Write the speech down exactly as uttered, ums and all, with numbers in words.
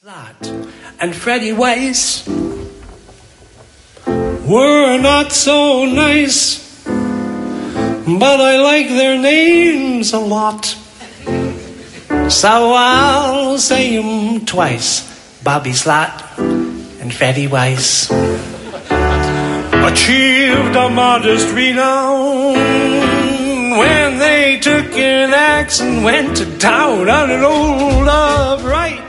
Slot and Freddie Weiss were not so nice, but I like their names a lot, so I'll say 'em twice. Bobby Slot and Freddie Weiss achieved a modest renown when they took an axe and went to town on an old love right.